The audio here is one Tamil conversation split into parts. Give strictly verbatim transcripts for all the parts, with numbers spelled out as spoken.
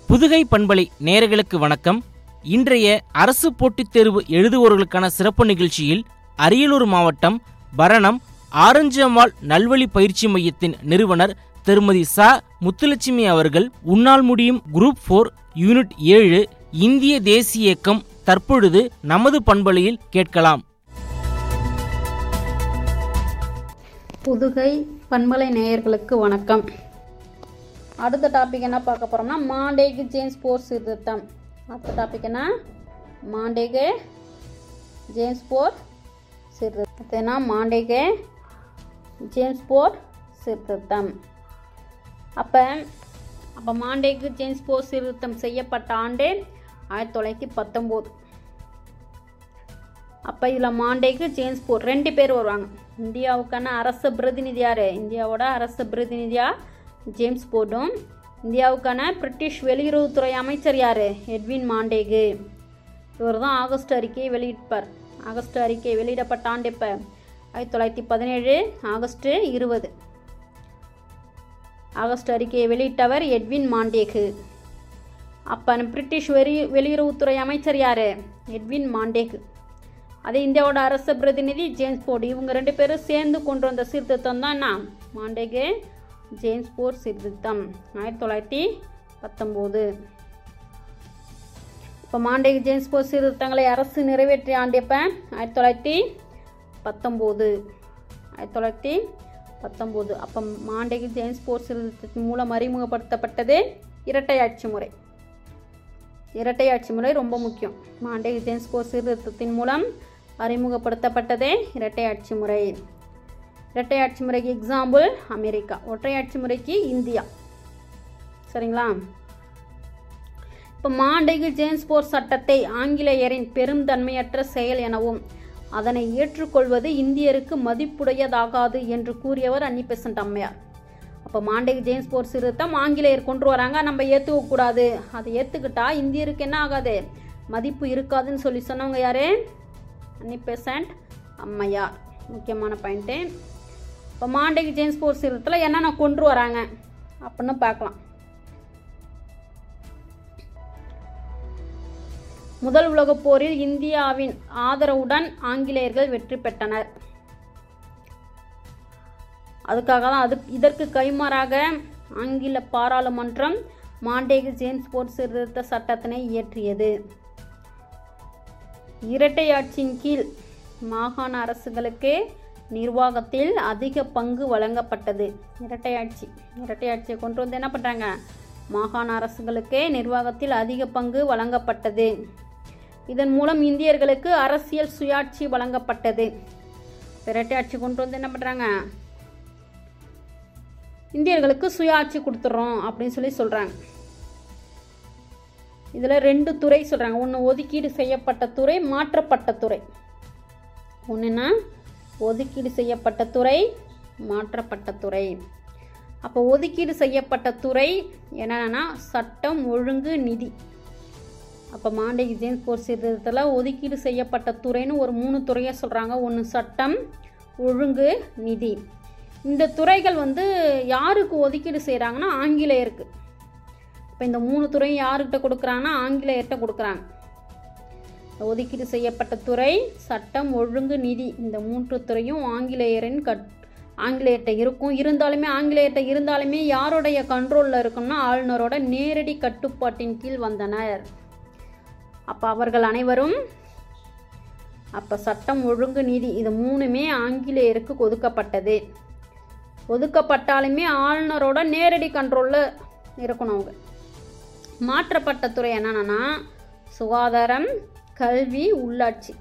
புதுகை பண்பலை நேயர்களுக்கு வணக்கம். இன்றைய அரசு போட்டித் தேர்வு எழுதுவோர்களுக்கான சிறப்பு நிகழ்ச்சியில் அரியலூர் மாவட்டம் பரணம் ஆரஞ்சு அம்மாள் நல்வழி பயிற்சி மையத்தின் நிறுவனர் திருமதி ச முத்துலட்சுமி அவர்கள் உன்னால் முடியும் குரூப் போர் யூனிட் ஏழு இந்திய தேசிய இயக்கம் தற்பொழுது நமது பண்பலையில் கேட்கலாம். புதுகை பண்பலை நேயர்களுக்கு வணக்கம். அடுத்த டாபிக் என்ன பார்க்க போகிறோம்னா மாண்டேகு ஜேம்ஸ் போர் சீர்திருத்தம். அடுத்த டாபிக் என்ன மாண்டேகு ஜேம்ஸ் போர் சீர்திருத்தம் மாண்டேகு ஜேம்ஸ் போர் சீர்திருத்தம். அப்போ அப்போ மாண்டேகு ஜேம்ஸ் போர் சீர்திருத்தம் செய்யப்பட்ட ஆண்டு ஆயிரத்தி தொள்ளாயிரத்தி பத்தொம்போது. அப்போ இதில் மாண்டேகு ஜேம்ஸ் போர் ரெண்டு பேர் வருவாங்க. இந்தியாவுக்கான அரசு பிரதிநிதி யார்? இந்தியாவோட அரசு பிரதிநிதியாக ஜேம்ஸ் போர்டும், இந்தியாவுக்கான பிரிட்டிஷ் வெளியுறவுத்துறை அமைச்சர் யார்? Edwin Montagu. இவர் தான் ஆகஸ்ட் அறிக்கையை வெளியிட்டார். ஆகஸ்ட் அறிக்கை வெளியிடப்பட்ட ஆண்டு இப்போ ஆயிரத்தி தொள்ளாயிரத்தி பதினேழு ஆகஸ்ட் இருபது. ஆகஸ்ட் அறிக்கையை வெளியிட்டவர் எட்வின் மாண்டேகு. அப்போ பிரிட்டிஷ் வெளி வெளியுறவுத்துறை அமைச்சர் யார்? Edwin Montagu. அதே இந்தியாவோட அரசு பிரதிநிதி ஜேம்ஸ் போர்டு. இவங்க ரெண்டு பேரும் சேர்ந்து கொண்டு வந்த சீர்திருத்தம் தான் என்ன மாண்டேகு ஜேம்ஸ் போர் சீர்திருத்தம் ஆயிரத்தி தொள்ளாயிரத்தி பத்தொம்போது. இப்போ மாண்டேகு ஜேம்ஸ் போர் சீர்திருத்தங்களை அரசு நிறைவேற்றிய ஆண்டு எப்போ? ஆயிரத்தி தொள்ளாயிரத்தி பத்தொம்போது. ஆயிரத்தி தொள்ளாயிரத்தி பத்தொம்போது. அப்போ மாண்டேகு ஜேம்ஸ் போர் சீர்திருத்தத்தின் மூலம் அறிமுகப்படுத்தப்பட்டது இரட்டை ஆட்சி முறை. இரட்டை ஆட்சி முறை ரொம்ப முக்கியம். மாண்டேகு ஜேம்ஸ் போர் சீர்திருத்தத்தின் மூலம் அறிமுகப்படுத்தப்பட்டதே இரட்டை ஆட்சி முறை. இரட்டை ஆட்சி முறைக்கு எக்ஸாம்பிள் அமெரிக்கா, ஒற்றை ஆட்சி முறைக்கு இந்தியா. சரிங்களா? இப்போ மாண்டேகு ஜேம்ஸ் போர் சட்டத்தை ஆங்கிலேயரின் பெரும் தன்மையற்ற செயல் எனவும் அதனை ஏற்றுக்கொள்வது இந்தியருக்கு மதிப்புடையதாகாது என்று கூறியவர் அன்னி பெசன்ட் அம்மையார். அப்போ மாண்டேகு ஜேம்ஸ் போர் சீர்திருத்தம் ஆங்கிலேயர் கொண்டு வராங்க, நம்ம ஏற்றுக்கக்கூடாது, அதை ஏற்றுக்கிட்டா இந்தியருக்கு என்ன ஆகாது, மதிப்பு இருக்காதுன்னு சொல்லி சொன்னவங்க யார்? அன்னி பெசன்ட் அம்மையார். முக்கியமான பாயிண்ட்டு. இப்போ மாண்டேகு ஜேம்ஸ் போர் சீர்திருத்தத்தில் என்னென்ன கொண்டு வராங்க அப்படின்னு பார்க்கலாம். முதல் உலகப் போரில் இந்தியாவின் ஆதரவுடன் ஆங்கிலேயர்கள் வெற்றி பெற்றனர். அதுக்காக தான் அது இதற்கு கைமாறாக ஆங்கில பாராளுமன்றம் மாண்டேகு ஜேம்ஸ் போர் சீர்திருத்த சட்டத்தினை இயற்றியது. இரட்டை ஆட்சியின் கீழ் மாகாண அரசுகளுக்கு நிர்வாகத்தில் அதிக பங்கு வழங்கப்பட்டது. இரட்டை ஆட்சி இரட்டை ஆட்சியை கொண்டு வந்து என்ன பண்ணுறாங்க, மாகாண அரசுகளுக்கு நிர்வாகத்தில் அதிக பங்கு வழங்கப்பட்டது. இதன் மூலம் இந்தியர்களுக்கு அரசியல் சுயாட்சி வழங்கப்பட்டது. இரட்டை ஆட்சி கொண்டு வந்து என்ன பண்ணுறாங்க, இந்தியர்களுக்கு சுயாட்சி கொடுத்துட்றோம் அப்படின்னு சொல்லி சொல்கிறாங்க. இதில் ரெண்டு துறை சொல்கிறாங்க. ஒன்று ஒதுக்கீடு செய்யப்பட்ட துறை, மாற்றப்பட்ட துறை. ஒன்றுன்னா ஒதுக்கீடு செய்யப்பட்ட துறை, மாற்றப்பட்ட துறை. அப்போ ஒதுக்கீடு செய்யப்பட்ட துறை என்னென்னா சட்டம், ஒழுங்கு, நிதி. அப்போ மாண்டேகு ஜேம்ஸ் போர் சீர்திருத்தத்தில் ஒதுக்கீடு செய்யப்பட்ட துறைன்னு ஒரு மூணு துறையை சொல்கிறாங்க. ஒன்று சட்டம், ஒழுங்கு, நிதி. இந்த துறைகள் வந்து யாருக்கு ஒதுக்கீடு செய்கிறாங்கன்னா ஆங்கிலேயருக்கு. இப்போ இந்த மூணு துறையும் யாருக்கிட்ட கொடுக்குறாங்கன்னா ஆங்கிலேயர்கிட்ட கொடுக்குறாங்க. ஒதுக்கீடு செய்யப்பட்ட துறை, சட்டம், ஒழுங்கு, நிதி, இந்த மூன்று துறையும் ஆங்கிலேயரின் கட் ஆங்கிலேயர்கிட்ட இருக்கும். இருந்தாலுமே ஆங்கிலேயர்கிட்ட இருந்தாலுமே யாருடைய கண்ட்ரோலில் இருக்குன்னா ஆளுநரோட நேரடி கட்டுப்பாட்டின் கீழ் வந்தனர். அப்போ அவர்கள் அனைவரும் அப்போ சட்டம், ஒழுங்கு, நிதி இது மூணுமே ஆங்கிலேயருக்கு ஒதுக்கப்பட்டது. ஒதுக்கப்பட்டாலுமே ஆளுநரோட நேரடி கண்ட்ரோலில் இருக்கணும் அவங்க. மாற்றப்பட்ட துறை என்னன்னா சுகாதாரம், கல்வி, உள்ளாட்சி.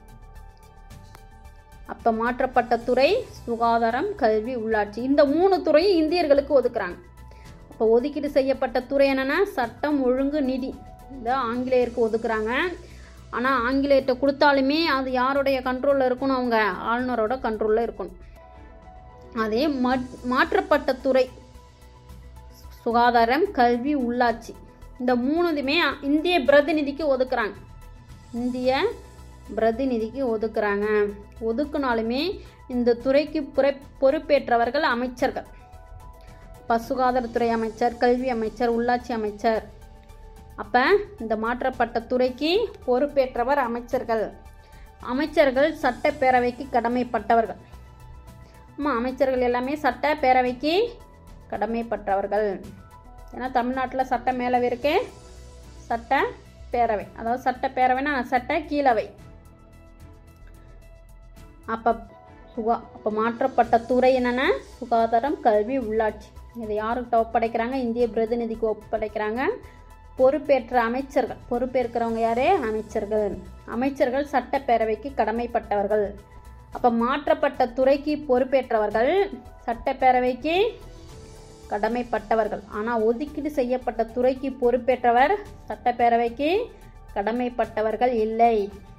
அப்போ மாற்றப்பட்ட துறை சுகாதாரம், கல்வி, உள்ளாட்சி இந்த மூணு துறையும் இந்தியர்களுக்கு ஒதுக்குறாங்க. அப்போ ஒதுக்கீடு செய்யப்பட்ட துறை என்னென்னா சட்டம், ஒழுங்கு, நிதி இதை ஆங்கிலேயருக்கு ஒதுக்குறாங்க. ஆனால் ஆங்கிலேயர்கிட்ட கொடுத்தாலுமே அது யாருடைய கண்ட்ரோலில் இருக்கணும், அவங்க ஆளுநரோட கண்ட்ரோலில் இருக்கணும். அதே மாற்றப்பட்ட துறை சுகாதாரம், கல்வி, உள்ளாட்சி இந்த மூணுதுமே இந்திய பிரதிநிதிக்கு ஒதுக்குறாங்க. இந்திய பிரதிநிதிக்கு ஒதுக்குறாங்க. ஒதுக்குனாலுமே இந்த துறைக்கு புற பொறுப்பேற்றவர்கள் அமைச்சர்கள். சுகாதாரத்துறை அமைச்சர், கல்வி அமைச்சர், உள்ளாட்சி அமைச்சர், அப்போ இந்த மாற்றப்பட்ட துறைக்கு பொறுப்பேற்றவர் அமைச்சர்கள். அமைச்சர்கள் சட்டப்பேரவைக்கு கடமைப்பட்டவர்கள். ஆமாம், அமைச்சர்கள் எல்லாமே சட்டப்பேரவைக்கு கடமைப்பட்டவர்கள். ஏன்னா தமிழ்நாட்டில் சட்ட மேலவை இருக்கு, சட்ட பேரவை, அதாவது சட்டப்பேரவைனா சட்ட கீழவை. அப்போ சுகா அப்போ மாற்றப்பட்ட துறை என்னென்ன? சுகாதாரம், கல்வி, உள்ளாட்சி. இதை யாருக்கிட்ட ஒப்படைக்கிறாங்க? இந்திய பிரதிநிதிக்கு ஒப்படைக்கிறாங்க. பொறுப்பேற்ற அமைச்சர்கள், பொறுப்பேற்கிறவங்க யாரே? அமைச்சர்கள். அமைச்சர்கள் சட்டப்பேரவைக்கு கடமைப்பட்டவர்கள். அப்போ மாற்றப்பட்ட துறைக்கு பொறுப்பேற்றவர்கள் சட்டப்பேரவைக்கு கடமைப்பட்டவர்கள். ஆனால் ஒதுக்கீடு செய்யப்பட்ட துறைக்கு பொறுப்பேற்றவர் சட்டப்பேரவைக்கு கடமைப்பட்டவர்கள் இல்லை.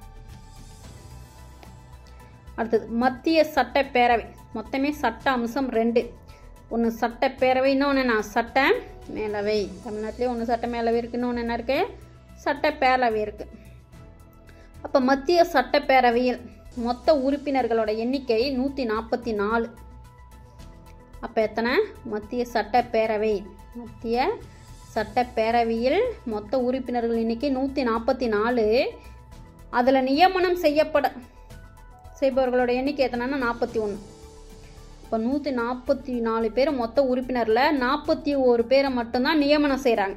அடுத்தது மத்திய சட்டப்பேரவை. மொத்தமே சட்ட அம்சம் ரெண்டு. ஒன்று சட்டப்பேரவை, இன்னொன்று என்ன? சட்ட மேலவை. தமிழ்நாட்டிலே ஒன்று சட்ட மேலவை இருக்குது, இன்னொன்று என்ன இருக்குது? சட்டப்பேரவை இருக்குது. அப்போ மத்திய சட்டப்பேரவையில் மொத்த உறுப்பினர்களோட எண்ணிக்கை நூற்றி நாற்பத்தி நாலு. அப்போ எத்தனை? மத்திய சட்டப்பேரவை மத்திய சட்டப்பேரவையில் மொத்த உறுப்பினர்கள் எண்ணிக்கை நூற்றி நாற்பத்தி நாலு. அதில் நியமனம் செய்யப்பட செய்பவர்களோட எண்ணிக்கை எத்தனைன்னா நாற்பத்தி ஒன்று. இப்போ நூற்றி நாற்பத்தி நாலு பேர் மொத்த உறுப்பினரில் நாற்பத்தி ஒரு பேரை மட்டும்தான் நியமனம் செய்கிறாங்க.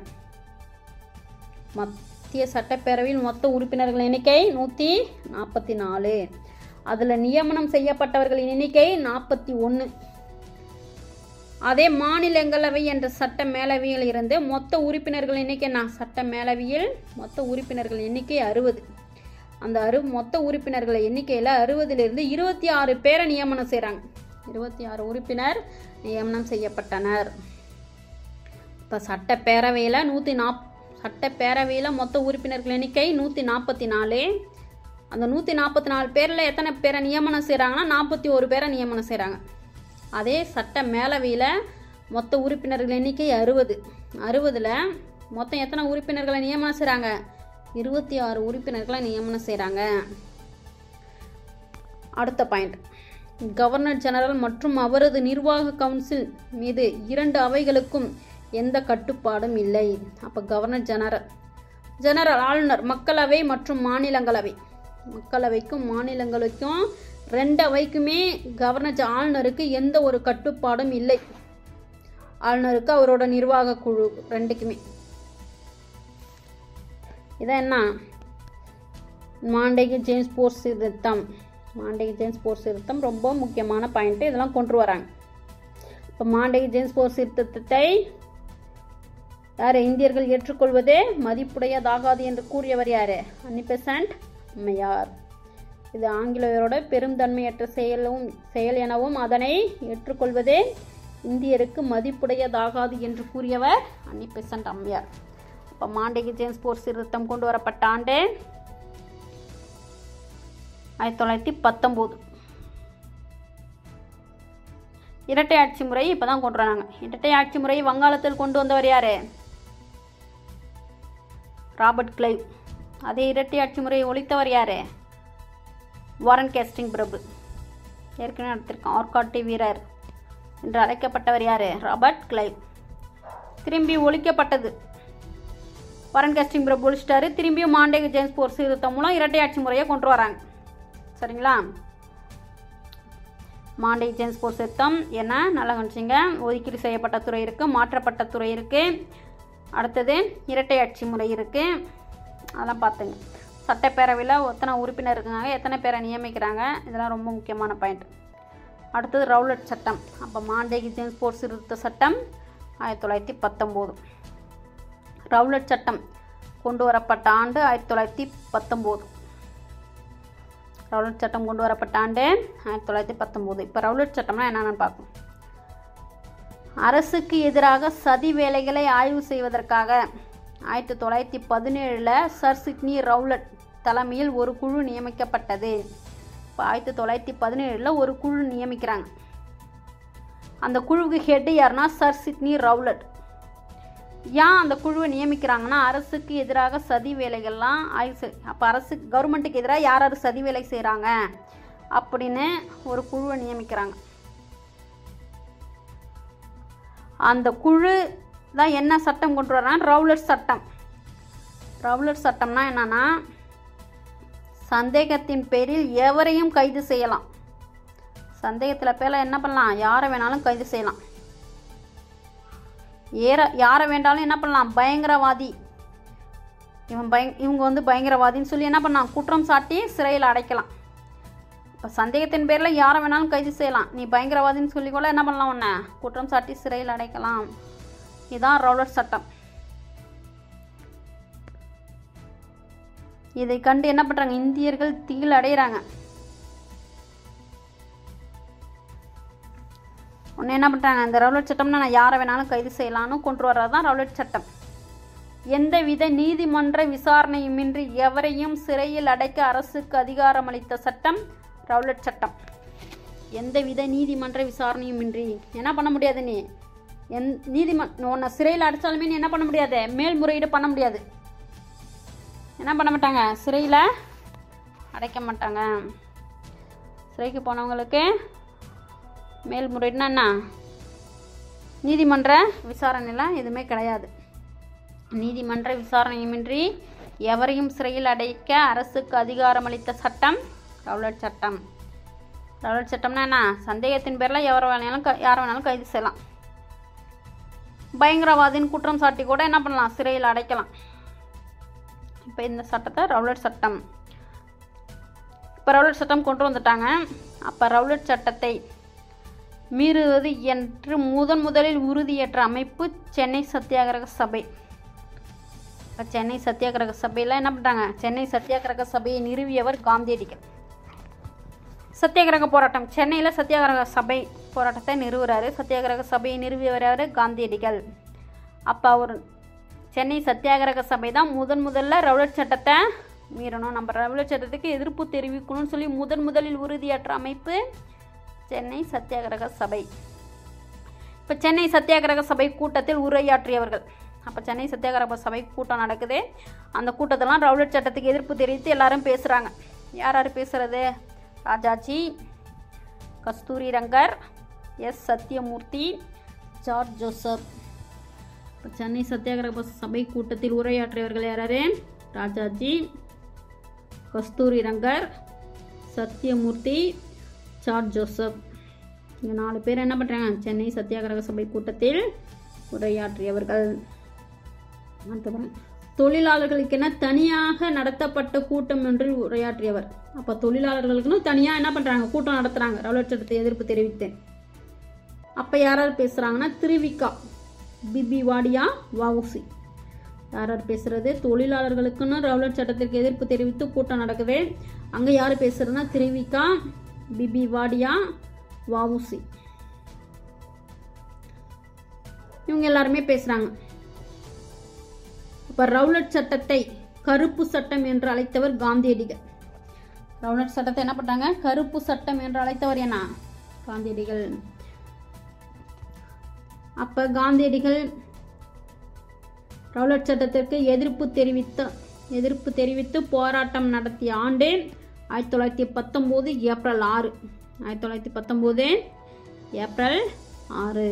மத்திய சட்டப்பேரவையில் மொத்த உறுப்பினர்கள் எண்ணிக்கை நூற்றி நாற்பத்தி நாலு. அதில் நியமனம் செய்யப்பட்டவர்களின் எண்ணிக்கை நாற்பத்தி ஒன்று. அதே மாநிலங்களவை என்ற சட்ட மேலவையில் இருந்து மொத்த உறுப்பினர்கள் எண்ணிக்கை நான் சட்ட மேலவையில் மொத்த உறுப்பினர்கள் எண்ணிக்கை அறுபது. அந்த அறு மொத்த உறுப்பினர்கள் எண்ணிக்கையில் அறுபதுலேருந்து இருபத்தி ஆறு பேரை நியமனம் செய்கிறாங்க. இருபத்தி ஆறு உறுப்பினர் நியமனம் செய்யப்பட்டனர். இப்போ சட்டப்பேரவையில் நூற்றி நாப் சட்டப்பேரவையில் மொத்த உறுப்பினர்கள் எண்ணிக்கை நூற்றி நாற்பத்தி நாலு. அந்த நூற்றி நாற்பத்தி நாலு பேரில் எத்தனை பேரை நியமனம் செய்கிறாங்கன்னா நாற்பத்தி ஒரு பேரை நியமனம் செய்கிறாங்க. அதே சட்ட மேலவையில் மொத்த உறுப்பினர்கள் எண்ணிக்கை அறுபது. அறுபதில் மொத்தம் எத்தனை உறுப்பினர்களை நியமனம் செய்கிறாங்க? இருபத்தி ஆறு உறுப்பினர்களை நியமனம் செய்கிறாங்க. அடுத்த பாயிண்ட், கவர்னர் ஜெனரல் மற்றும் அவரது நிர்வாக கவுன்சில் மீது இரண்டு அவைகளுக்கும் எந்த கட்டுப்பாடும் இல்லை. அப்போ கவர்னர் ஜெனரல் ஜெனரல் ஆளுநர் மக்களவை மற்றும் மாநிலங்களவை. மக்களவைக்கும் மாநிலங்களுக்கும் ரெண்டு அவைக்குமே கவர்னர் ஆளுநருக்கு எந்த ஒரு கட்டுப்பாடும் இல்லை. ஆளுநருக்கு அவரோட நிர்வாக குழு ரெண்டுக்குமே. இதான் என்ன? மாண்டேகி ஜேம்ஸ் போர் சீர்திருத்தம். மாண்டேகி ஜேம்ஸ் போர் சீர்திருத்தம் ரொம்ப முக்கியமான பாயிண்ட்டு, இதெல்லாம் கொண்டு வராங்க. இப்போ மாண்டேகி ஜேம்ஸ் போர் சீர்திருத்தத்தை யார்? இந்தியர்கள் ஏற்றுக்கொள்வதே மதிப்புடையதாகாது என்று கூறியவர் யார்? அன்னி பெசன்ட் அம்மையார். இது ஆங்கிலேயரோட பெருந்தன்மையற்ற செயலும் செயல் எனவும் அதனை ஏற்றுக்கொள்வதே இந்தியருக்கு மதிப்புடையதாகாது என்று கூறியவர் அன்னி பெசன்ட் அம்மையார். இப்போ மாண்டேகி ஜேம்ஸ் போர் சீர்திருத்தம் கொண்டு வரப்பட்ட ஆண்டு ஆயிரத்தி தொள்ளாயிரத்தி பத்தொம்போது. இரட்டை ஆட்சி முறை இப்போ தான் கொண்டு வராங்க. இரட்டை ஆட்சி முறை வங்காளத்தில் கொண்டு வந்தவர் யார்? Robert Clive. அதே இரட்டை ஆட்சி முறையை ஒழித்தவர் யார்? வாரன் கேஸ்டிங் பிரபு. ஏற்கனவே நடத்திருக்கோம். ஆர்காட்டி வீரர் என்று அழைக்கப்பட்டவர் யார்? Robert Clive. திரும்பி ஒழிக்கப்பட்டது. வாரன் கேஸ்டிங் பிரபு ஒழிச்சிட்டாரு. திரும்பியும் மாண்டேகி ஜேம்ஸ் போர் சீர்திருத்தம் மூலம் இரட்டை ஆட்சி முறையை கொண்டு வராங்க. சரிங்களா? மாண்டேகி ஜேம்ஸ் போர் சீர்திருத்தம் என்ன நல்லா கவனிச்சிங்க. ஒதுக்கீடு செய்யப்பட்ட துறை இருக்குது, மாற்றப்பட்ட துறை இருக்குது, அடுத்தது இரட்டை ஆட்சி முறை இருக்குது. அதெல்லாம் பார்த்துங்க. சட்டப்பேரவையில் எத்தனை உறுப்பினர் இருக்காங்க, எத்தனை பேரை நியமிக்கிறாங்க, இதெல்லாம் ரொம்ப முக்கியமான பாயிண்ட். அடுத்தது ரவுலட் சட்டம். அப்போ மாண்டேகி ஜேம்ஸ் போர் சீர்திருத்த சட்டம் ஆயிரத்தி தொள்ளாயிரத்தி பத்தொம்போது. ரவுலட் சட்டம் கொண்டு வரப்பட்ட ஆண்டு ஆயிரத்தி தொள்ளாயிரத்தி பத்தொம்போது. ரவுலட் சட்டம் கொண்டு வரப்பட்ட ஆண்டு ஆயிரத்தி தொள்ளாயிரத்தி பத்தொம்போது. இப்போ ரவுலட் சட்டம்னா என்னென்னு பார்ப்போம். அரசுக்கு எதிராக சதி வேலைகளை ஆய்வு செய்வதற்காக ஆயிரத்தி தொள்ளாயிரத்தி பதினேழில் சர் சிட்னி ரவுலட் தலைமையில் ஒரு குழு நியமிக்கப்பட்டது. இப்போ ஆயிரத்தி தொள்ளாயிரத்தி பதினேழில் ஒரு குழு நியமிக்கிறாங்க. அந்த குழுவுக்கு ஹெட் யாருன்னா சர் சிட்னி ரவுலட். ஏன் அந்த குழுவை நியமிக்கிறாங்கன்னா அரசுக்கு எதிராக சதி வேலைகள்லாம் ஆய்வு செய் அப்போ அரசு கவர்மெண்ட்டுக்கு எதிராக யார் யார் சதி வேலை செய்கிறாங்க அப்படின்னு ஒரு குழுவை நியமிக்கிறாங்க. அந்த குழு தான் என்ன சட்டம் கொண்டு வர்றாங்க? ரவுலட் சட்டம். ரவுலட் சட்டம்னா என்னன்னா, சந்தேகத்தின் பேரில் எவரையும் கைது செய்யலாம். சந்தேகத்தில் பேரில் என்ன பண்ணலாம், யாரை வேணாலும் கைது செய்யலாம். ஏற யாரை வேண்டாலும் என்ன பண்ணலாம், பயங்கரவாதி, இவன் பய இவங்க வந்து பயங்கரவாதின்னு சொல்லி என்ன பண்ணலாம், குற்றம் சாட்டி சிறையில் அடைக்கலாம். இப்போ சந்தேகத்தின் பேரில் யாரை வேணாலும் கைது செய்யலாம். நீ பயங்கரவாதின்னு சொல்லி கூட என்ன பண்ணலாம், உன்னை குற்றம் சாட்டி சிறையில் அடைக்கலாம். இதுதான் ரவுலட் சட்டம். இதை கண்டு என்ன பண்ணுறாங்க, இந்தியர்கள் திகில் அடைகிறாங்க. ஒன்று என்ன பண்ணுறாங்க, இந்த ரவுலட் சட்டம்னா நான் யாரை வேணாலும் கைது செய்யலான்னு கொண்டு வர்றது தான் ரவுலட் சட்டம். எந்தவித நீதிமன்ற விசாரணையுமின்றி எவரையும் சிறையில் அடைக்க அரசுக்கு அதிகாரம் அளித்த சட்டம் ரவுலட் சட்டம். எந்தவித நீதிமன்ற விசாரணையுமின்றி என்ன பண்ண முடியாது, நீ என் நீதிமன்ற உன்னை சிறையில் அடைச்சாலுமே நீ என்ன பண்ண முடியாது, மேல்முறையீடு பண்ண முடியாது. என்ன பண்ண மாட்டாங்க, சிறையில் அடைக்க மாட்டாங்க. சிறைக்கு போனவங்களுக்கு மேல்முறையீடுனா என்ன, நீதிமன்ற விசாரணைலாம் எதுவுமே கிடையாது. நீதிமன்ற விசாரணையுமின்றி எவரையும் சிறையில் அடைக்க அரசுக்கு அதிகாரம் அளித்த சட்டம் ரவுலட் சட்டம். ரவுலட் சட்டம்னா என்ன, சந்தேகத்தின் பேரில் எவரை வேணாலும் க யாரை வேணாலும் கைது செய்யலாம். பயங்கரவாதின்னு குற்றம் சாட்டி கூட என்ன பண்ணலாம், சிறையில் அடைக்கலாம். இப்போ இந்த சட்டத்தை ரவுலட் சட்டம். இப்போ ரவுலட் சட்டம் கொண்டு வந்துட்டாங்க. அப்போ ரவுலட் சட்டத்தை மீறுவது என்று முதன் முதலில் உறுதியேற்ற அமைப்பு சென்னை சத்தியாகிரக சபை. இப்போ சென்னை சத்தியாகிரக சபையில் என்ன பண்ணுறாங்க, சென்னை சத்தியாகிரக சபையை நிறுவியவர் காந்தியடிகள். சத்தியாகிரக போராட்டம், சென்னையில் சத்தியாகிரக சபை போராட்டத்தை நிறுவுறாரு. சத்தியாகிரக சபையை நிறுவியவர் யார், காந்தியடிகள். அப்போ அவர் சென்னை சத்தியாகிரக சபை தான் முதன் முதல்ல ரவுலட் சட்டத்தை மீறணும், நம்ம ரவுலட் சட்டத்துக்கு எதிர்ப்பு தெரிவிக்கணும்னு சொல்லி முதன் முதலில் உறுதியேற்ற அமைப்பு சென்னை சத்தியாகிரக சபை. இப்போ சென்னை சத்தியாகிரக சபை கூட்டத்தில் உரையாற்றியவர்கள். அப்போ சென்னை சத்தியாகிரக சபை கூட்டம் நடக்குது. அந்த கூட்டத்தெல்லாம் ரவுலட் சட்டத்துக்கு எதிர்ப்பு தெரிவித்து எல்லாரும் பேசுகிறாங்க. யார் யார் பேசுகிறது, Rajaji, Kasturi Rangar, S Satyamurthy, George Joseph. இப்போ சென்னை சத்தியாகிரக சபை கூட்டத்தில் உரையாற்றியவர்கள் யார், ராஜாஜி, கஸ்தூரி ரங்கர், சத்யமூர்த்தி, ஜார்ஜ் ஜோசப். இந்த நாலு பேர் என்ன பண்ணுறாங்க, சென்னை சத்தியாகிரக சபை கூட்டத்தில் உரையாற்றியவர்கள். தொழிலாளர்களுக்கென தனியாக நடத்தப்பட்ட கூட்டம் ஒன்றில் உரையாற்றியவர். அப்போ தொழிலாளர்களுக்குன்னு தனியாக என்ன பண்ணுறாங்க, கூட்டம் நடத்துகிறாங்க ரவுலட் சட்டத்தை எதிர்ப்பு தெரிவித்து. அப்போ யார் யார் பேசுகிறாங்கன்னா, திருவிக்கா, பிபி வாடியா, வஉசி. யார் யார் பேசுகிறது, தொழிலாளர்களுக்குன்னு ரவுலட் சட்டத்திற்கு எதிர்ப்பு தெரிவித்து கூட்டம் நடக்குது. அங்கே யார் பேசுகிறதுனா, திருவிக்கா, பிபி வாடியா, வஉசி. இவங்க எல்லாருமே பேசுகிறாங்க. இப்போ ரவுலட் சட்டத்தை கருப்பு சட்டம் என்று அழைத்தவர் காந்தியடிகள். ரவுலட் சட்டத்தை என்ன பண்ணாங்க, கருப்பு சட்டம் என்று அழைத்தவர் என்ன, காந்தியடிகள். அப்போ காந்தியடிகள் ரவுலட் சட்டத்திற்கு எதிர்ப்பு தெரிவித்த எதிர்ப்பு தெரிவித்து போராட்டம் நடத்திய ஆண்டு ஆயிரத்தி தொள்ளாயிரத்தி பத்தொம்போது ஏப்ரல் ஆறு ஆயிரத்தி தொள்ளாயிரத்தி பத்தொம்போது ஏப்ரல் ஆறு.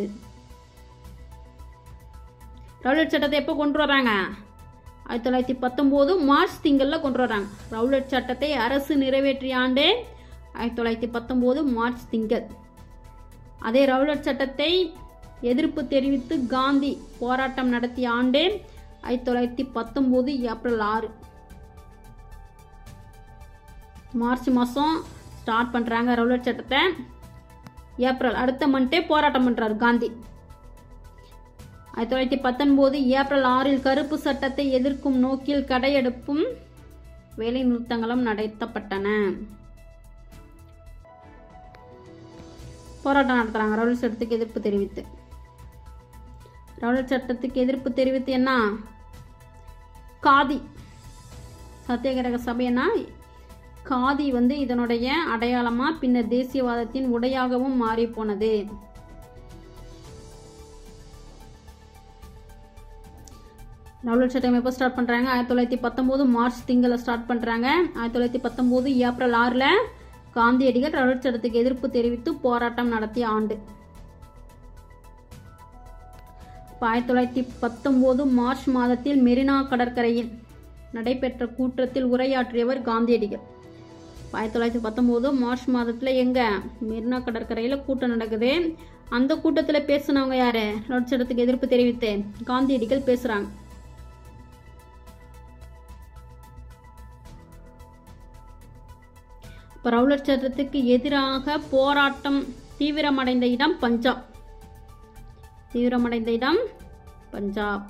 ரவுலட் சட்டத்தை எப்போ கொண்டு வராங்க, ஆயிரத்தி தொள்ளாயிரத்தி பத்தொம்போது மார்ச் திங்களில் கொண்டு வராங்க. ரவுலட் சட்டத்தை அரசு நிறைவேற்றிய ஆண்டு ஆயிரத்தி தொள்ளாயிரத்தி பத்தொம்போது மார்ச் திங்கள். அதே ரவுலட் சட்டத்தை எதிர்ப்பு தெரிவித்து காந்தி போராட்டம் நடத்திய ஆண்டு ஆயிரத்தி தொள்ளாயிரத்தி பத்தொம்போது ஏப்ரல் ஆறு. மார்ச் மாதம் ஸ்டார்ட் பண்ணுறாங்க ரவுலட் சட்டத்தை. ஏப்ரல் அடுத்த மண்டே போராட்டம் பண்ணுறாரு காந்தி. ஆயிரத்தி தொள்ளாயிரத்தி பத்தொன்பது ஏப்ரல் ஆறில் கருப்பு சட்டத்தை எதிர்க்கும் நோக்கில் கடையெடுப்பும் வேலை நிறுத்தங்களும் நடத்தப்பட்டன. போராட்டம் நடத்துகிறாங்க ரவுலட் சட்டத்துக்கு எதிர்ப்பு தெரிவித்து. ரவுலட் சட்டத்துக்கு எதிர்ப்பு தெரிவித்து என்ன, காதி சத்தியாகிரக சபைனா காதி வந்து இதனுடைய அடையாளமாக பின்னர் தேசியவாதத்தின் உடையாகவும் மாறி போனது. ரவுலட் சட்டம் எப்போ ஸ்டார்ட் பண்ணுறாங்க, ஆயிரத்தி தொள்ளாயிரத்தி பத்தொம்போது மார்ச் திங்களை ஸ்டார்ட் பண்ணுறாங்க. ஆயிரத்தி தொள்ளாயிரத்தி பத்தொம்போது ஏப்ரல் ஆறில் காந்தியடிகள் ரவுலட் சட்டத்துக்கு எதிர்ப்பு தெரிவித்து போராட்டம் நடத்திய ஆண்டு. இப்போ ஆயிரத்தி தொள்ளாயிரத்தி பத்தொம்போது மார்ச் மாதத்தில் மெரினா கடற்கரையில் நடைபெற்ற கூட்டத்தில் உரையாற்றியவர் காந்தியடிகள். ஆயிரத்தி தொள்ளாயிரத்தி பத்தொம்போது மார்ச் மாதத்தில் எங்கே மெரினா கடற்கரையில் கூட்டம் நடக்குது. அந்த கூட்டத்தில் பேசுனவங்க யார்? ரவுலட் சட்டத்துக்கு எதிர்ப்பு தெரிவித்து காந்தியடிகள் பேசுகிறாங்க. இப்போ ரவுலட் சட்டத்துக்கு எதிராக போராட்டம் தீவிரமடைந்த இடம் பஞ்சாப். தீவிரமடைந்த இடம் பஞ்சாப்.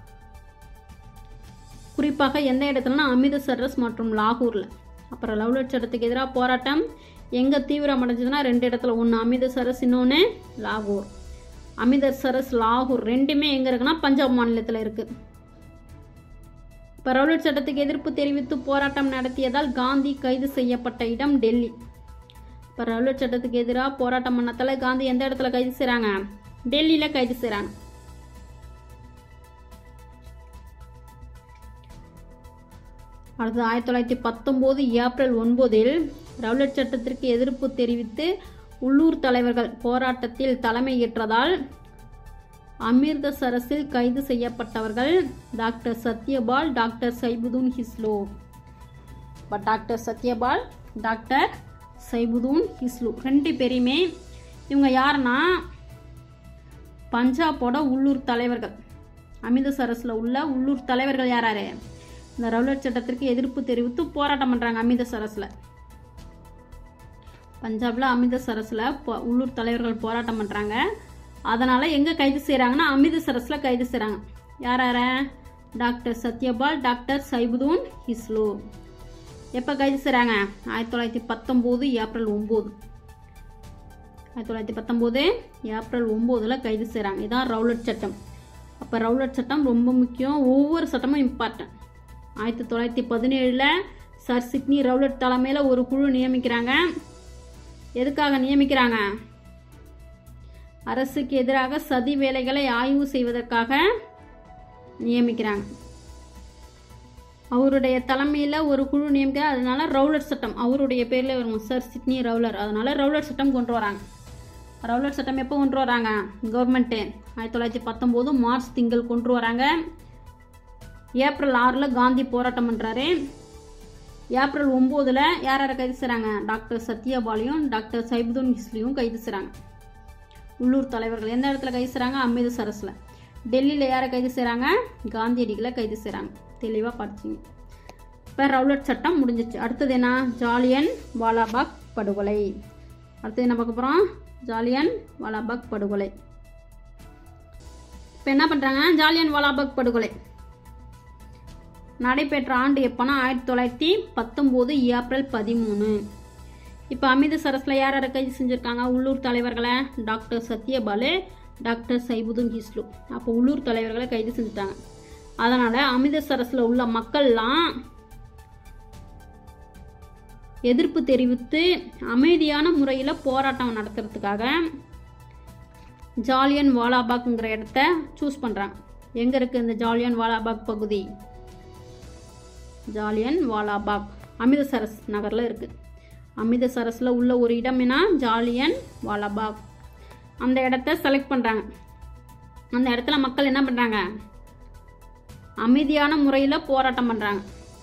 குறிப்பாக எந்த இடத்துலனா அமிர்தசரஸ் மற்றும் லாகூரில். அப்புறம் ரவுலட் சட்டத்துக்கு எதிராக போராட்டம் எங்கே தீவிரமடைஞ்சதுன்னா ரெண்டு இடத்துல, ஒன்று அமிர்தசரஸ், இன்னொன்று லாகூர். அமிர்தசரஸ், லாகூர் ரெண்டுமே எங்கே இருக்குன்னா பஞ்சாப் மாநிலத்தில் இருக்குது. இப்போ ரவுலட் சட்டத்துக்கு எதிர்ப்பு தெரிவித்து போராட்டம் நடத்தியதால் காந்தி கைது செய்யப்பட்ட இடம் டெல்லி. இப்போ ரவுலட் சட்டத்துக்கு எதிராக போராட்டம் பண்ணதால் காந்தி எந்த இடத்துல கைது செய்கிறாங்க? டெல்லியில் கைது செய்கிறாங்க. அடுத்து ஆயிரத்தி தொள்ளாயிரத்தி பத்தொம்போது ஏப்ரல் ஒன்பதில் ரவுலட் சட்டத்திற்கு எதிர்ப்பு தெரிவித்து உள்ளூர் தலைவர்கள் போராட்டத்தில் தலைமையேற்றதால் அமிர்தசரஸில் கைது செய்யப்பட்டவர்கள் டாக்டர் சத்யபால், டாக்டர் சைபுதீன் ஹிஸ்லோ. இப்போ டாக்டர் சத்யபால், டாக்டர் சைபுதீன் ஹிஸ்லோ ரெண்டு பேரையுமே இவங்க யாருன்னா பஞ்சாபோட உள்ளூர் தலைவர்கள். அமிர்தசரஸில் உள்ள உள்ளூர் தலைவர்கள் யாராரு? இந்த ரவுலட் சட்டத்திற்கு எதிர்ப்பு தெரிவித்து போராட்டம் பண்ணுறாங்க அமிர்தசரஸில். பஞ்சாபில் அமிர்தசரஸில் உள்ளூர் தலைவர்கள் போராட்டம் பண்ணுறாங்க. அதனால் எங்கே கைது செய்கிறாங்கன்னா அமிர்தசரஸில் கைது செய்கிறாங்க. யார் யார? Doctor Satyapal, doctor Saifuddin Kitchlew. எப்போ கைது செய்கிறாங்க? ஆயிரத்தி தொள்ளாயிரத்தி பத்தொம்போது ஏப்ரல் ஒம்பது. ஆயிரத்தி தொள்ளாயிரத்தி பத்தொம்போது ஏப்ரல் ஒம்போதில் கைது செய்கிறாங்க. இதுதான் ரவுலட் சட்டம். அப்போ ரவுலட் சட்டம் ரொம்ப முக்கியம். ஒவ்வொரு சட்டமும் இம்பார்ட்டன்ட். ஆயிரத்தி தொள்ளாயிரத்தி பதினேழில் சர் சிட்னி ரவுலட் தலைமையில் ஒரு குழு நியமிக்கிறாங்க. எதுக்காக நியமிக்கிறாங்க? அரசுக்கு எதிராக சதி வேலைகளை ஆய்வு செய்வதற்காக நியமிக்கிறாங்க. அவருடைய தலைமையில் ஒரு குழு நியமிக்கிறார். அதனால ரவுலட் சட்டம் அவருடைய பேரில் வரும், சர் சிட்னி ரவுலர். அதனால ரவுலட் சட்டம் கொண்டு வராங்க. ரவுலட் சட்டம் எப்போ கொண்டு வராங்க? கவர்மெண்ட்டு ஆயிரத்தி தொள்ளாயிரத்தி பத்தொம்போது மார்ச் திங்கள் கொண்டு வராங்க. ஏப்ரல் ஆறில் காந்தி போராட்டம் பண்ணுறாரு. ஏப்ரல் ஒம்போதில் யார் யாரை கைது செய்கிறாங்க? டாக்டர் சத்யபாலையும் டாக்டர் சைபுதீன் ஹிஸ்லியும் கைது செய்கிறாங்க. உள்ளூர் தலைவர்கள் எந்த இடத்துல கைது செய்கிறாங்க? அமிர்தசரஸில். டெல்லியில் யாரை கைது செய்கிறாங்க? காந்தியடிகளை கைது செய்கிறாங்க. தெளிவாக படிச்சிங்க. இப்போ ரவுலட் சட்டம் முடிஞ்சிச்சு. அடுத்தது என்ன? ஜாலியன் வாலாபாக் படுகொலை. அடுத்தது என்ன பார்க்க போகிறோம்? ஜாலியன் வாலாபாக் படுகொலை. இப்போ என்ன பண்ணுறாங்க? ஜாலியன் வாலாபாக் படுகொலை நடைபெற்ற ஆண்டு எப்போனா ஆயிரத்தி தொள்ளாயிரத்தி பத்தொம்போது ஏப்ரல் பதிமூணு. இப்போ அமிர்தசரஸில் யார் யாரை கைது செஞ்சுருக்காங்க? உள்ளூர் தலைவர்களை டாக்டர் சத்யபால், டாக்டர் சைபுதீன் ஹிஸ்லோ. அப்போ உள்ளூர் தலைவர்களை கைது செஞ்சுட்டாங்க. அதனால் அமிர்தசரஸில் உள்ள மக்கள்லாம் எதிர்ப்பு தெரிவித்து அமைதியான முறையில் போராட்டம் நடத்துறதுக்காக ஜாலியன் வாலாபாக்ங்கிற இடத்த சூஸ் பண்ணுறாங்க. எங்கே இருக்குது இந்த ஜாலியன் வாலாபாக் பகுதி? ஜாலியன் வாலாபாக் அமிர்தசரஸ் நகரில் இருக்குது. அமிர்தசரஸில் உள்ள ஒரு இடம் என்ன? ஜாலியன் வாலாபாக். அந்த இடத்த செலக்ட் பண்ணுறாங்க. அந்த இடத்துல மக்கள் என்ன பண்ணுறாங்க? அமைதியான முறையில் போராட்டம் பண்ணுறாங்க.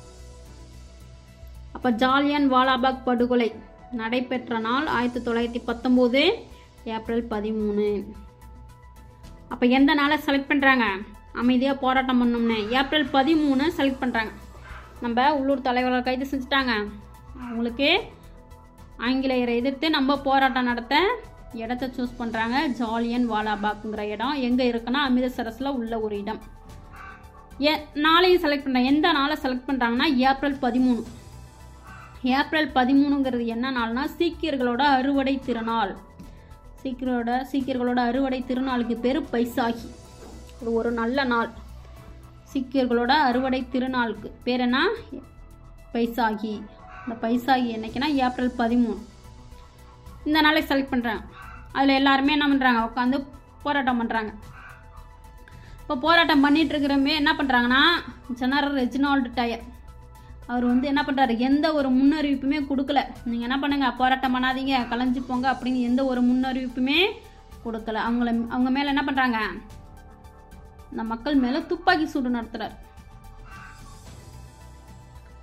அப்போ ஜாலியன் வாலாபாக் படுகொலை நடைபெற்ற நாள் ஆயிரத்தி தொள்ளாயிரத்தி பத்தொம்போது ஏப்ரல் பதிமூணு. அப்போ எந்த நாளை செலக்ட் பண்ணுறாங்க? அமைதியாக போராட்டம் பண்ணோம்னு ஏப்ரல் பதிமூணு செலக்ட் பண்ணுறாங்க. நம்ம உள்ளூர் தலைவர்களை கைது செஞ்சுட்டாங்க. அவங்களுக்கு ஆங்கிலேயரை எதிர்த்து நம்ம போராட்டம் நடத்த இடத்த சூஸ் பண்ணுறாங்க. ஜாலியன் வாலாபாக்ங்கிற இடம் எங்கே இருக்குன்னா அமிர்தசரஸில் உள்ள ஒரு இடம். ஏ நாளையும் செலக்ட் பண்ணுறாங்க. எந்த நாளை செலக்ட் பண்ணுறாங்கன்னா ஏப்ரல் பதிமூணு. ஏப்ரல் பதிமூணுங்கிறது என்ன நாள்னா சீக்கியர்களோட அறுவடை திருநாள். சீக்கியரோட சீக்கியர்களோட அறுவடை திருநாளுக்கு பேர் பைசாகி. அது ஒரு நல்ல நாள். சீக்கியர்களோட அறுவடை திருநாளுக்கு பேர் என்ன? பைசாகி. இந்த பைசாகி என்னைக்குன்னா ஏப்ரல் பதிமூணு. இந்த நாளை செலக்ட் பண்ணுறாங்க. அதில் எல்லாருமே என்ன பண்ணுறாங்க? உட்காந்து போராட்டம் பண்ணுறாங்க. இப்போ போராட்டம் பண்ணிட்டு இருக்கிறமே என்ன பண்ணுறாங்கன்னா ஜெனரல் ரெஜினால்டு டயர் அவர் வந்து என்ன பண்ணுறாரு? எந்த ஒரு முன்னறிவிப்புமே கொடுக்கல. நீங்கள் என்ன பண்ணுங்க, போராட்டம் பண்ணாதீங்க, கலைஞ்சு போங்க அப்படின்னு எந்த ஒரு முன்னறிவிப்புமே கொடுக்கல. அவங்கள அவங்க மேலே என்ன பண்ணுறாங்க? இந்த மக்கள் மேலே துப்பாக்கி சூடு நடத்துகிறார்.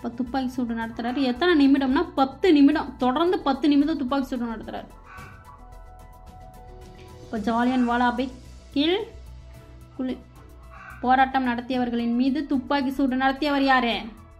இப்போ துப்பாக்கி சூடு நடத்துகிறாரு. எத்தனை நிமிடம்னா பத்து நிமிடம், தொடர்ந்து பத்து நிமிடம் துப்பாக்கி சூடு நடத்துகிறாரு. இப்போ ஜாலியன் வாலாபாக்கில் குளி போராட்டம் நடத்தியவர்களின் மீது துப்பாக்கி சூடு நடத்தியவர் யாரு?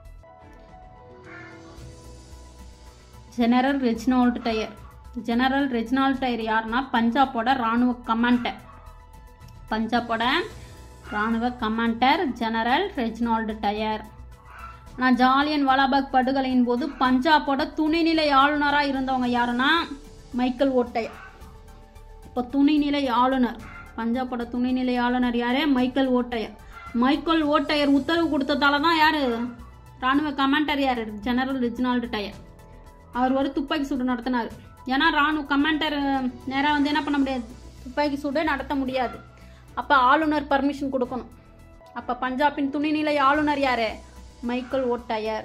General Reginald Dyer. General Reginald Dyer யாருன்னா பஞ்சாபோட இராணுவ கமாண்டர். பஞ்சாபோட இராணுவ கமாண்டர் ஜெனரல் ரெஜினால்டு டயர். ஆனால் ஜாலியன் வாலாபாக் படுகொலையின் போது பஞ்சாபோட துணைநிலை ஆளுநராக இருந்தவங்க யாருன்னா மைக்கேல் ஓட்டயர். இப்போ துணைநிலை ஆளுநர், பஞ்சாபோட துணைநிலை ஆளுநர் யாரு? மைக்கேல் ஓட்டயர். மைக்கேல் ஓட்டயர் உத்தரவு கொடுத்ததால தான் யாரு இராணுவ கமாண்டர் யாரு? General Reginald tyre. அவர் ஒரு துப்பாக்கி சூடு நடத்தினார். ஏன்னா இராணுவ கமாண்டர் நேராக வந்து என்ன பண்ண முடியாது, துப்பாக்கி சூடு நடத்த முடியாது. அப்போ ஆளுநர் பர்மிஷன் கொடுக்கணும். அப்போ பஞ்சாபின் துணைநிலை ஆளுநர் யாரு? Michael O'Dwyer.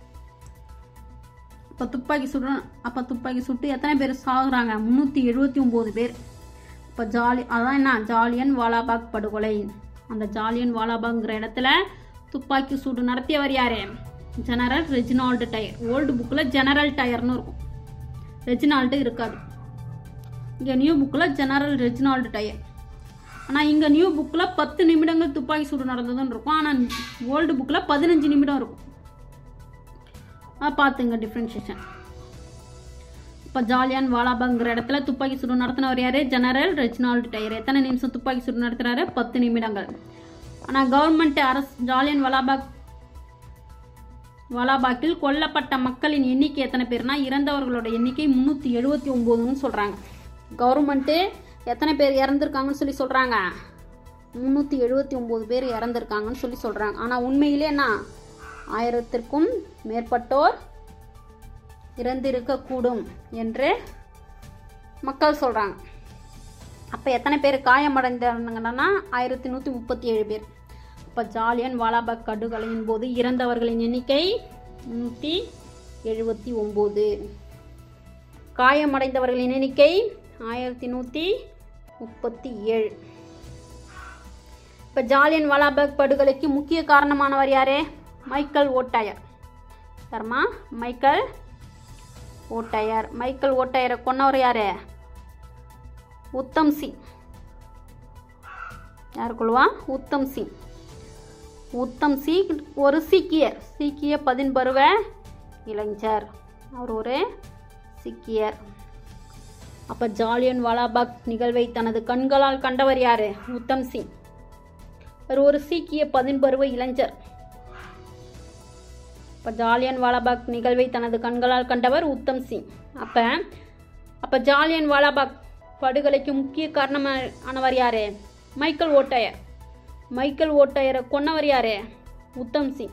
இப்போ துப்பாக்கி சுடு அப்போ துப்பாக்கி சுட்டு எத்தனை பேர் சாகுறாங்க? முந்நூற்றி எழுபத்தி ஒம்பது பேர். இப்போ ஜாலி அதான் என்ன ஜாலியன் வாலாபாக் படுகொலை. அந்த ஜாலியன் வாலாபாக்ங்கிற இடத்துல துப்பாக்கி சூடு நடத்தியவர் யாரு? General Reginald Dyer. ஓல்டு புக்கில் ஜெனரல் டயர்னு இருக்கும், ரெஜினால்டு இருக்காது. இங்கே நியூ புக்கில் ஜெனரல் ரெஜினால்டு டயர். ஆனால் இங்கே நியூ புக்கில் பத்து நிமிடங்கள் துப்பாக்கி சூடு நடந்ததுன்னு இருக்கும். ஆனால் ஓல்டு புக்கில் பதினஞ்சு நிமிடம் இருக்கும். அதை பார்த்துங்க டிஃப்ரென்ஷியேஷன். இப்போ ஜாலியன் வாலாபாக்ங்கிற இடத்துல துப்பாக்கி சூடு நடத்தினவர் யார்? General Reginald Dyer. எத்தனை நிமிஷம் துப்பாக்கி சூடு நடத்துகிறாரு? பத்து நிமிடங்கள். ஆனால் கவர்மெண்ட் அரசு ஜாலியன் வாலாபாக் வாலாபாக்கில் கொல்லப்பட்ட மக்களின் எண்ணிக்கை எத்தனை பேர்னா இறந்தவர்களோட எண்ணிக்கை முந்நூற்றி எழுபத்தி ஒம்போதுன்னு சொல்கிறாங்க. கவர்மெண்ட்டு எத்தனை பேர் இறந்துருக்காங்கன்னு சொல்லி சொல்கிறாங்க? முந்நூற்றி எழுபத்தி ஒம்பது பேர் இறந்துருக்காங்கன்னு சொல்லி சொல்கிறாங்க. ஆனால் உண்மையிலே என்ன ஆயிரத்திற்கும் மேற்பட்டோர் இறந்திருக்கக்கூடும் என்று மக்கள் சொல்கிறாங்க. அப்போ எத்தனை பேர் காயமடைந்தாங்கன்னா ஆயிரத்தி நூற்றி முப்பத்தி ஏழு பேர். இப்போ ஜாலியன் வாலாபாக் படுகொலையின் போது இறந்தவர்களின் எண்ணிக்கை நூற்றி எழுபத்தி ஒம்பது. காயமடைந்தவர்களின் எண்ணிக்கை ஆயிரத்தி நூற்றி முப்பத்தி ஏழு. இப்போ ஜாலியன் வாலாபாக் படுகொலைக்கு முக்கிய காரணமானவர் யாரு? Michael O'Dwyer. யாருமா? மைக்கேல் ஓட்டயர். மைக்கேல் ஓட்டயரை கொன்னவர் யாரு? உத்தம் சிங். யார் கொள்வா? உத்தம் சிங். உத்தம் சிங் ஒரு சீக்கியர், சீக்கிய பதின்பருவ இளைஞர். அவர் ஒரு சீக்கியர். அப்போ ஜாலியன் வாலாபாக் நிகழ்வை தனது கண்களால் கண்டவர் யாரு? உத்தம் சிங். அவர் ஒரு சீக்கிய பதின்பருவ இளைஞர். இப்போ ஜாலியன் வாலாபாக் நிகழ்வை தனது கண்களால் கண்டவர் உத்தம் சிங். அப்போ அப்போ ஜாலியன் வாலாபாக் படுகொலைக்கு முக்கிய காரணமானவர் யாரு? மைக்கேல் ஓட்டயர். மைக்கேல் ஓட்டயரை கொன்னவர் யாரு? உத்தம் சிங்.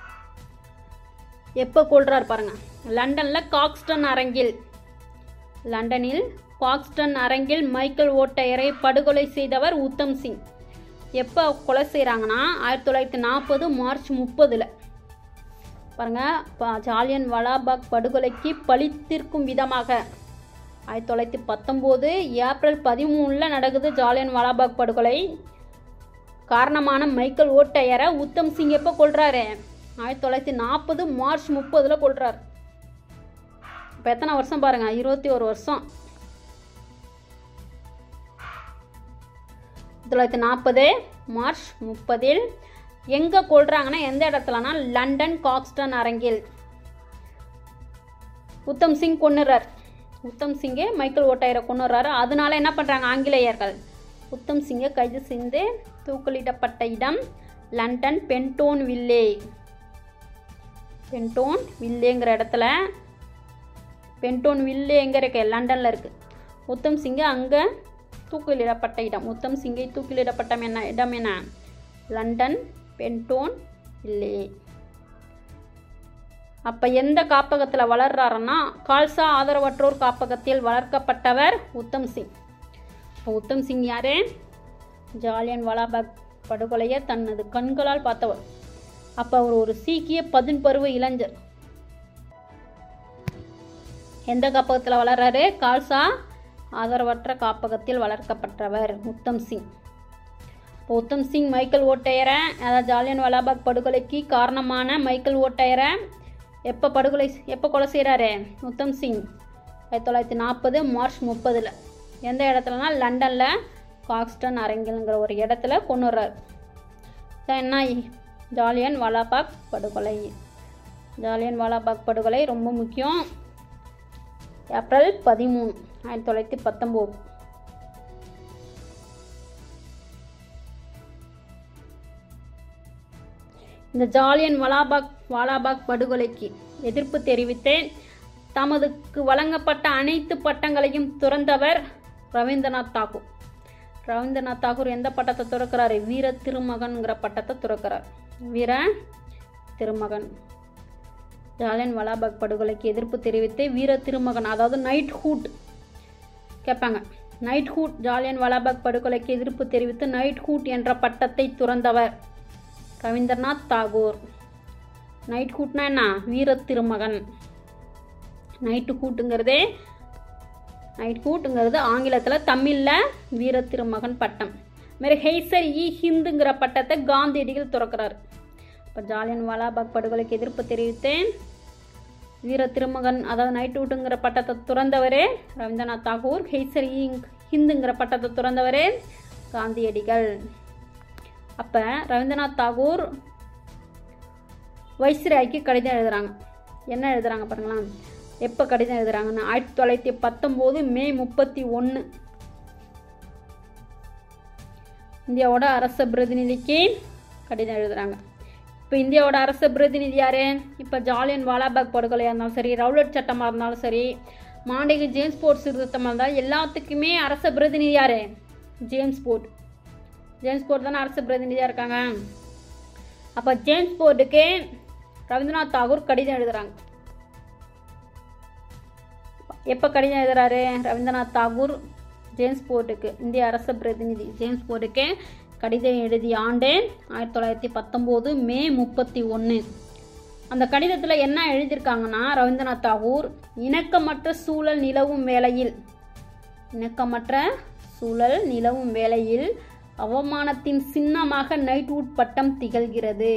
எப்போ கொல்றார் பாருங்க, லண்டனில் காக்ஸ்டன் அரங்கில். லண்டனில் காக்ஸ்டன் அரங்கில் மைக்கேல் ஓட்டயரை படுகொலை செய்தவர் உத்தம் சிங். எப்போ கொலை செய்கிறாங்கன்னா ஆயிரத்தி தொள்ளாயிரத்தி நாற்பது மார்ச் முப்பதில். பாருங்கள், இப்போ ஜாலியன் வாலாபாக் படுகொலைக்கு பழித்திருக்கும் விதமாக ஆயிரத்தி தொள்ளாயிரத்தி பத்தொம்போது ஏப்ரல் பதிமூணில் நடக்குது ஜாலியன் வாலாபாக் படுகொலை. காரணமான மைக்கேல் ஓட்டயரை உத்தம் சிங் எப்போ கொல்றாரு? ஆயிரத்தி தொள்ளாயிரத்தி நாற்பது மார்ச் முப்பதில் கொல்றாரு. இப்போ எத்தனை வருஷம் பாருங்க, இருபத்தி ஒரு வருஷம். தொள்ளாயிரத்தி நாற்பது மார்ச் முப்பதில் எங்கே கொல்றாங்கன்னா எந்த இடத்துலனா லண்டன் காக்ஸ்டன் அரங்கில் உத்தம் சிங் கொன்னுறார். உத்தம் சிங்கே மைக்கேல் ஓட்டயரை கொன்னுறாரு. அதனால என்ன பண்ணுறாங்க ஆங்கிலேயர்கள்? உத்தம் சிங்கை கைது செய்து தூக்கிலிடப்பட்ட இடம் லண்டன் பென்டோன் வில்லே. பென்டோன் வில்லேங்கிற இடத்துல, பென்டோன் வில்லே எங்கே இருக்கு? லண்டனில் இருக்குது. உத்தம் சிங்கை அங்கே தூக்கிலிடப்பட்ட இடம். உத்தம் சிங்கை தூக்கிலிடப்பட்ட என்ன இடம் என்ன? London Pentonville. அப்போ எந்த காப்பகத்தில் வளர்றாருன்னா கால்சா ஆதரவற்றோர் காப்பகத்தில் வளர்க்கப்பட்டவர் உத்தம் சிங். இப்போ உத்தம் சிங் யாரு? ஜாலியன் வாலாபாக் படுகொலையை தனது கண்களால் பார்த்தவர். அப்போ அவர் ஒரு சீக்கிய பதின்பருவ இளைஞர். எந்த காப்பகத்தில் வளர்றாரு? கால்சா ஆதரவற்ற காப்பகத்தில் வளர்க்கப்பட்டவர் உத்தம் சிங். இப்போ உத்தம் சிங் மைக்கேல் ஓட்டயரை, அதாவது ஜாலியன் வாலாபாக் படுகொலைக்கு காரணமான மைக்கேல் ஓட்டயரை எப்போ படுகொலை எப்போ கொலை செய்கிறாரு உத்தம் சிங் ஆயிரத்தி தொள்ளாயிரத்தி நாற்பது மார்ச் முப்பதில். எந்த இடத்துலனா லண்டனில் காக்ஸ்டன் அரங்கில்ங்கிற ஒரு இடத்துல கொண்டுறார். என்ன ஜாலியன் வாலாபாக் படுகொலை. ஜாலியன் வாலாபாக் படுகொலை ரொம்ப முக்கியம். ஏப்ரல் பதிமூணு ஆயிரத்தி தொள்ளாயிரத்தி பத்தொம்போது. இந்த ஜாலியன் வாலாபாக் வாலாபாக் படுகொலைக்கு எதிர்ப்பு தெரிவித்து தமதுக்கு வழங்கப்பட்ட அனைத்து பட்டங்களையும் துறந்தவர் ரவீந்திரநாத் தாகூர். ரவீந்திரநாத் தாகூர் எந்த பட்டத்தை துறக்கிறாரு? வீர திருமகன்கிற பட்டத்தை துறக்கிறார். வீர திருமகன். ஜாலியன் வாலாபாக் படுகொலைக்கு எதிர்ப்பு தெரிவித்து வீர திருமகன், அதாவது நைட் ஹூட் கேட்பாங்க. நைட் ஹூட் ஜாலியன் வாலாபாக் படுகொலைக்கு எதிர்ப்பு தெரிவித்து நைட் ஹூட் என்ற பட்டத்தை துறந்தவர் ரவீந்திரநாத் தாகூர். நைட் ஹூட்னா என்ன? வீர திருமகன். நைட்டு ஹூட்டுங்கிறதே நைட் ஹூட்டுங்கிறது ஆங்கிலத்தில், தமிழில் வீர திருமகன் பட்டம். மாரி ஹெய்சர் இ ஹிந்துங்கிற பட்டத்தை காந்தியடிகள் துறக்கிறார். இப்போ ஜாலியன் வாலாபாக் படுகொலைக்கு எதிர்ப்பு தெரிவித்தேன் வீர திருமகன், அதாவது நைட் ஹூட்டுங்கிற பட்டத்தை துறந்தவரே ரவீந்திரநாத் தாகூர். ஹெய்சர் இ ஹிந்துங்கிற பட்டத்தை துறந்தவரே காந்தியடிகள். அப்போ ரவீந்திரநாத் தாகூர் வைஸ்ராய்க்கு கடிதம் எழுதுகிறாங்க. என்ன எழுதுகிறாங்க பாருங்களா? எப்போ கடிதம் எழுதுகிறாங்கன்னு ஆயிரத்தி தொள்ளாயிரத்தி பத்தொம்போது மே முப்பத்தி ஒன்று இந்தியாவோட அரச பிரதிநிதிக்கு கடிதம் எழுதுகிறாங்க. இப்போ இந்தியாவோட அரச பிரதிநிதி யார்? இப்போ ஜாலியன் வாலாபாக் படுகொலையாக இருந்தாலும் சரி, ரவுலட் சட்டமாக இருந்தாலும் சரி, மாண்டேகு ஜேம்ஸ் போர்ட் சீர்திருத்தமாக இருந்தாலும் எல்லாத்துக்குமே அரச பிரதிநிதி யார்? James board. ஜேம்ஸ் போர்ட் தானே அரசு பிரதிநிதியாக இருக்காங்க. அப்போ ஜேம்ஸ் போர்ட்டுக்கு ரவீந்திரநாத் தாகூர் கடிதம் எழுதுகிறாங்க. எப்போ கடிதம் எழுதுறாரு ரவீந்திரநாத் தாகூர் ஜேம்ஸ் போர்ட்டுக்கு, இந்திய அரச பிரதிநிதி ஜேம்ஸ் போர்ட்டுக்கு கடிதம் எழுதிய ஆண்டு ஆயிரத்தி தொள்ளாயிரத்தி பத்தொம்போது மே முப்பத்தி ஒன்று. அந்த கடிதத்தில் என்ன எழுதியிருக்காங்கன்னா, ரவீந்திரநாத் தாகூர் இணக்கமற்ற சூழல் நிலவும் வேளையில் இணக்கமற்ற சூழல் நிலவும் வேளையில் அவமானத்தின் சின்னமாக நைட்வுட் பட்டம் திகழ்கிறது.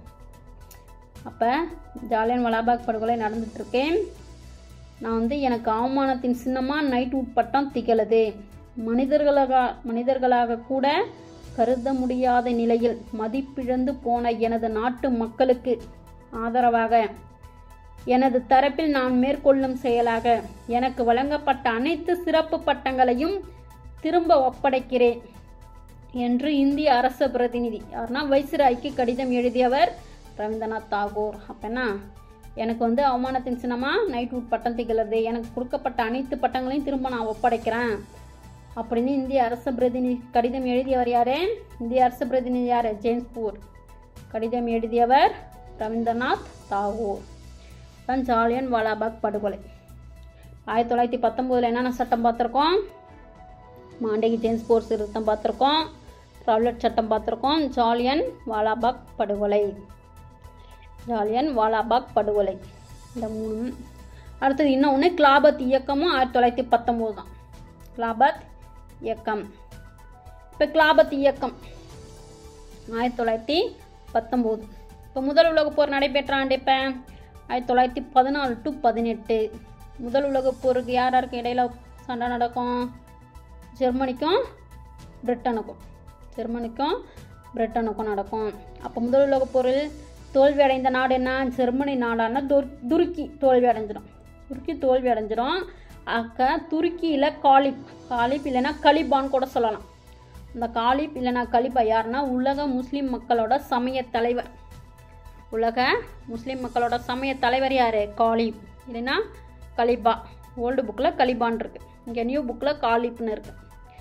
அப்போ ஜாலியன் வாலாபாக் படுகொலை நடந்துட்டுருக்கேன், நான் வந்து எனக்கு அவமானத்தின் சின்னமாக நைட்வுட் பட்டம் திகழுது. மனிதர்களாக மனிதர்களாக கூட கருத முடியாத நிலையில் மதிப்பிழந்து போன எனது நாட்டு மக்களுக்கு ஆதரவாக எனது தரப்பில் நான் மேற்கொள்ளும் செயலாக எனக்கு வழங்கப்பட்ட அனைத்து சிறப்பு பட்டங்களையும் திரும்ப ஒப்படைக்கிறேன் என்று இந்திய அரச பிரதிநிதி யாருன்னா வைஸ்ராய்க்கு கடிதம் எழுதியவர் ரவீந்திரநாத் தாகூர். அப்போனா எனக்கு வந்து அவமானத்தின் சின்னமாக நைட்வுட் பட்டம் திகழ்றது, எனக்கு கொடுக்கப்பட்ட அனைத்து பட்டங்களையும் திரும்ப நான் ஒப்படைக்கிறேன் அப்படின்னு இந்திய அரச பிரதிநிதி கடிதம் எழுதியவர் யார்? இந்திய அரச பிரதிநிதி யார்? Chelmsford. கடிதம் எழுதியவர் ரவீந்திரநாத் தாகூர். தான் ஜாலியன் வாலாபாக் படுகொலை. ஆயிரத்தி தொள்ளாயிரத்தி பத்தொம்போதில் என்னென்ன சட்டம் பார்த்துருக்கோம்? மாண்டேகு ஜேம்ஸ் போர்ட் சீர்திருத்தம் பார்த்துருக்கோம், ரவுலட் சட்டம் பார்த்துருக்கோம், ஜாலியன் வாலாபாக் படுகொலை. ஜாலியன் வாலாபாக் படுகொலை இந்த மூணு. அடுத்தது இன்னொன்று கிலாபத் இயக்கமும் ஆயிரத்தி தொள்ளாயிரத்தி பத்தொம்போது தான். கிலாபத் இயக்கம். இப்போ கிலாபத் இயக்கம் ஆயிரத்தி தொள்ளாயிரத்தி பத்தொம்போது. இப்போ முதல் உலகப் போர் நடைபெற்ற ஆண்டு இப்போ ஆயிரத்தி தொள்ளாயிரத்தி பதினாலு டு பதினெட்டு. முதல் உலகப் போருக்கு யார் யாருக்கு இடையில சண்டை நடக்கும்? ஜெர்மனிக்கும் பிரிட்டனுக்கும் ஜெர்மனிக்கும் பிரிட்டனுக்கும் நடக்கும். அப்போ முதல் உலகப் போரில் தோல்வி அடைந்த நாடு என்ன? ஜெர்மனி நாடான துர் துருக்கி தோல்வி அடைஞ்சிடும். துருக்கி தோல்வி அடைஞ்சிடும். அக்க துருக்கியில் காலிப் காலிப் இல்லைன்னா கலிபான் கூட சொல்லலாம். அந்த காலிப் இல்லைன்னா கலிபா யாருன்னா உலக முஸ்லீம் மக்களோட சமய தலைவர். உலக முஸ்லீம் மக்களோட சமய தலைவர் யார்? காலிப் இல்லைன்னா கலிபா. ஓல்டு புக்கில் கலிபான் இருக்குது, இங்கே நியூ புக்கில் காலிப்னு இருக்குது.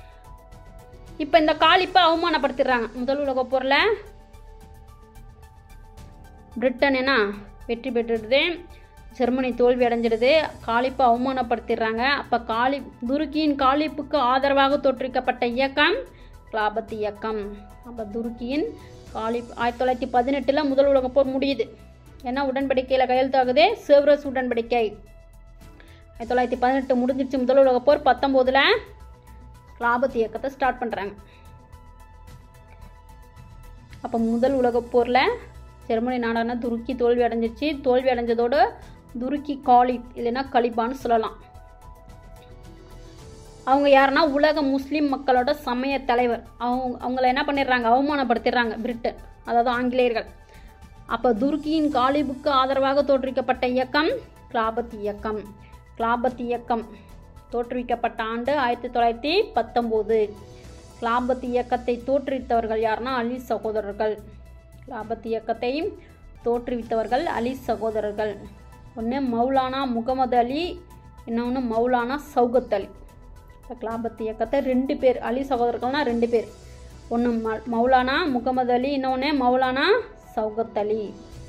இப்போ இந்த காலிப்பை அவமானப்படுத்திடுறாங்க. முதல் உலக போரில் பிரிட்டன் என்ன வெற்றி பெற்றுடுது, ஜெர்மனி தோல்வி அடைஞ்சிடுது, காலிப்பை அவமானப்படுத்திடுறாங்க. அப்போ காலி துருக்கியின் காலிப்புக்கு ஆதரவாக தோற்றுவிக்கப்பட்ட இயக்கம் கிலாபத் இயக்கம். அப்போ துருக்கியின் காலிப் ஆயிரத்தி தொள்ளாயிரத்தி பதினெட்டில் முதல் உலக போர் முடியுது. ஏன்னா உடன்படிக்கையில் கையெழுத்தாகுது, செவ்ரஸ் உடன்படிக்கை. ஆயிரத்தி தொள்ளாயிரத்தி பதினெட்டு முடிஞ்சிருச்சு முதல் உலக போர். பத்தொம்போதில் கிலாபத் இயக்கத்தை ஸ்டார்ட் பண்ணுறாங்க. அப்போ முதல் உலக போரில் ஜெர்மனி நாடான துருக்கி தோல்வி அடைஞ்சிச்சு. தோல்வி அடைஞ்சதோடு துருக்கி காலிப் இல்லைன்னா கலிபான்னு சொல்லலாம். அவங்க யாருன்னா உலக முஸ்லீம் மக்களோட சமய தலைவர். அவங்க அவங்கள என்ன பண்ணிடுறாங்க, அவமானப்படுத்திடுறாங்க பிரிட்டன், அதாவது ஆங்கிலேயர்கள். அப்போ துருக்கியின் காலிபுக்கு ஆதரவாக தோற்றுவிக்கப்பட்ட இயக்கம் கிலாபத் இயக்கம். கிலாபத் இயக்கம் தோற்றுவிக்கப்பட்ட ஆண்டு ஆயிரத்தி தொள்ளாயிரத்தி பத்தொம்போது. கிலாபத் இயக்கத்தை தோற்றுவித்தவர்கள் யாருன்னா அலி சகோதரர்கள். கிலாபத் இயக்கத்தை தோற்றுவித்தவர்கள் அலி சகோதரர்கள். ஒன்று மௌலானா முகமது அலி, இன்னொன்று மௌலானா சௌகத் அலி. இப்போ கிலாபத் இயக்கத்தை ரெண்டு பேர், அலி சகோதரர்கள்னால் ரெண்டு பேர், ஒன்று ம மௌலானா முகமது அலி, இன்னொன்று மௌலானா சௌகத் அலி.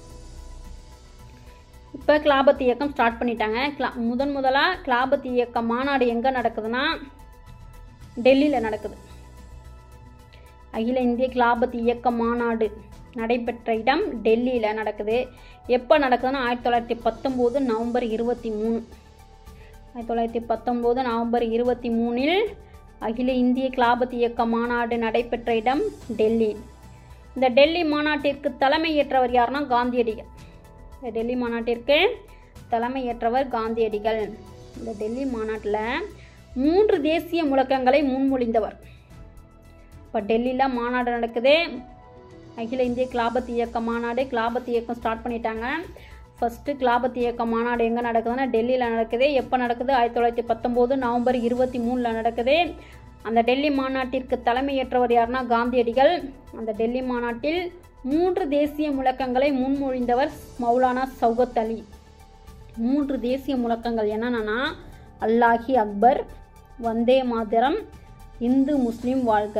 இப்போ கிலாபத் இயக்கம் ஸ்டார்ட் பண்ணிட்டாங்க. கிளா முதன் முதலாக கிலாபத் இயக்க மாநாடு எங்கே நடக்குதுன்னா டெல்லியில் நடக்குது. அகில இந்திய கிலாபத் இயக்க மாநாடு நடைபெற்ற இடம் டெல்லியில் நடக்குது. எப்போ நடக்குதுன்னா ஆயிரத்தி தொள்ளாயிரத்தி பத்தொம்போது நவம்பர் இருபத்தி மூணு ஆயிரத்தி தொள்ளாயிரத்தி பத்தொம்போது நவம்பர் இருபத்தி மூணில் அகில இந்திய கிலாபத் இயக்க மாநாடு நடைபெற்ற இடம் டெல்லி. இந்த டெல்லி மாநாட்டிற்கு தலைமையேற்றவர் யாருன்னா காந்தியடிகள். இந்த டெல்லி மாநாட்டிற்கு தலைமையேற்றவர் காந்தியடிகள். இந்த டெல்லி மாநாட்டில் மூன்று தேசிய முழக்கங்களை முன்மொழிந்தவர். இப்போ டெல்லியில் மாநாடு நடக்குது, அகில இந்திய கிலாபத் இயக்க மாநாடு. கிலாபத் இயக்கம் ஸ்டார்ட் பண்ணிட்டாங்க. ஃபஸ்ட்டு கிலாபத் இயக்க மாநாடு எங்கே நடக்குதுன்னா டெல்லியில் நடக்குது. எப்போ நடக்குது, ஆயிரத்தி தொள்ளாயிரத்தி பத்தொம்போது நவம்பர் இருபத்தி மூணில் நடக்குது. அந்த டெல்லி மாநாட்டிற்கு தலைமையேற்றவர் யாருன்னா காந்தியடிகள். அந்த டெல்லி மாநாட்டில் மூன்று தேசிய முழக்கங்களை முன்மொழிந்தவர் மௌலானா சௌகத் அலி. மூன்று தேசிய முழக்கங்கள் என்னென்னா அல்லாஹி அக்பர், வந்தே மாதரம், இந்து முஸ்லீம் வாழ்க.